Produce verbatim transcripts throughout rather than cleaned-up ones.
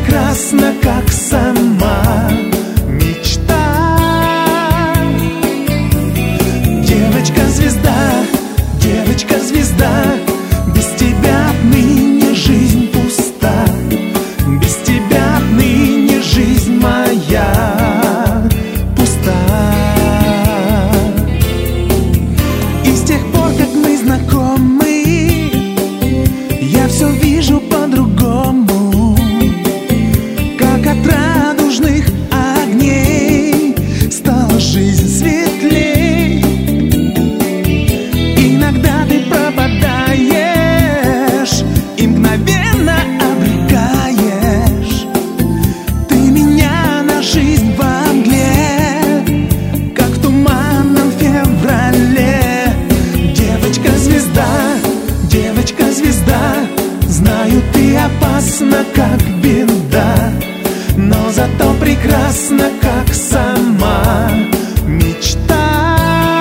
прекрасна, как сама мечта. Девочка-звезда, девочка-звезда, без тебя отныне жизнь пуста. Без тебя отныне жизнь моя пуста. И с тех пор, как мы знакомы, я все вижу по-другому. Как от радужных огней стала жизнь светлей. Иногда ты пропадаешь и мгновенно обрекаешь ты меня на жизнь во мгле, как в туманном феврале. Девочка-звезда, девочка-звезда, знаю, ты опасна, как беда, но зато прекрасна, как сама мечта.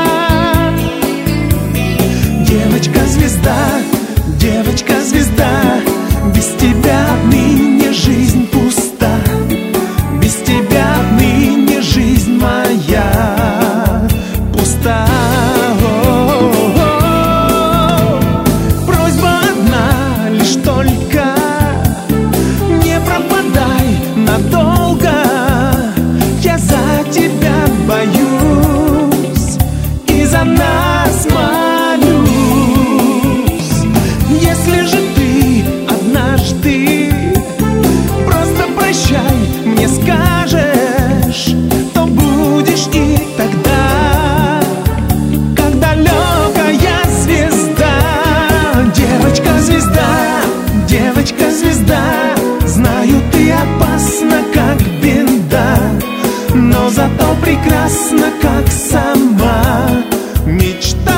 Девочка-звезда, девочка-звезда, без тебя отныне жизнь пуста. Без тебя отныне жизнь моя пуста. О-о-о-о. Просьба одна лишь только: не пропадай надолго. Я за тебя боюсь и за нас молюсь. Если же ты однажды просто прощай мне скажешь, то будешь и тогда, как далекая звезда. Девочка-звезда, девочка-звезда, знаю, ты опасна, как беда, но зато прекрасна, как сама мечта.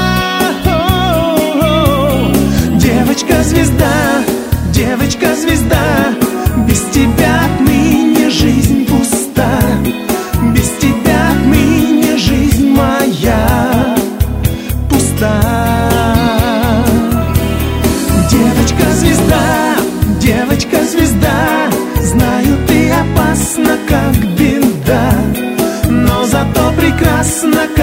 Девочка-звезда, девочка-звезда, без тебя отныне жизнь пуста. Без тебя отныне жизнь моя пуста. Девочка-звезда, девочка-звезда, знаю, ты опасна, как беда, но зато прекрасна,